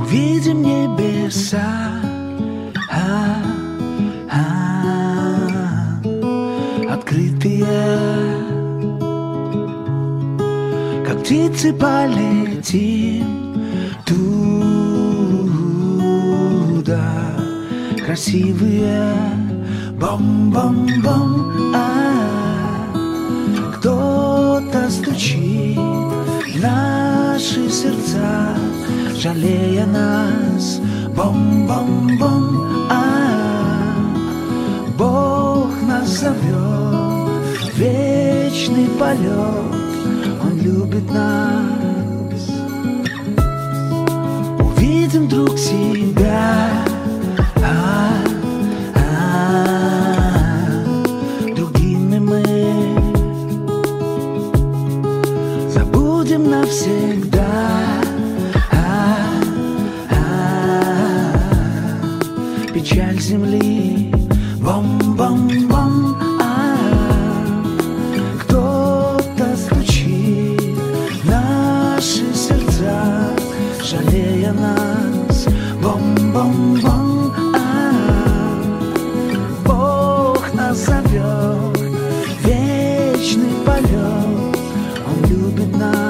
Увидим небеса, открытые, как птицы полетим туда, красивые, бом-бом-бом, кто-то стучит в наши сердца, жалея нас, бом-бом-бом, Бог нас зовет в вечный полет, Он любит нас. Увидим друг себя, другими мы забудем навсегда печаль земли, бом-бом-бом, кто-то стучит в наши сердца, жалея нас, бом-бом-бом, Бог нас зовет в вечный полет, Он любит нас.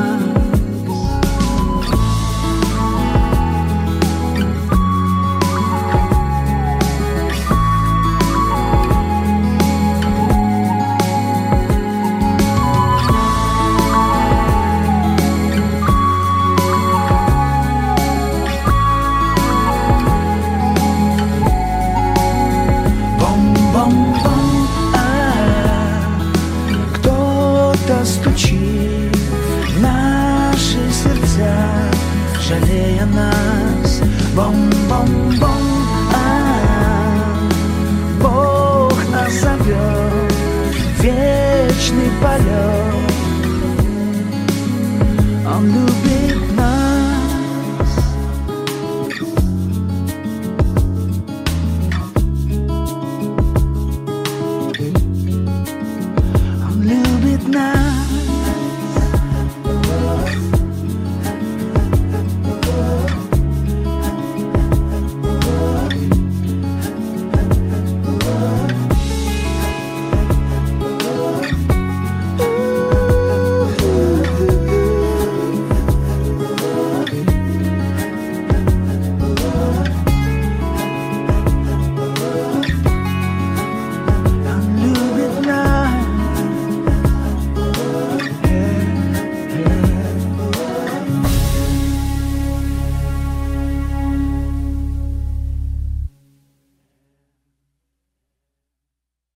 Кто-то стучит в наши сердца, жалея нас, бом-бом-бом, Бог нас зовет в вечный полет, Он любит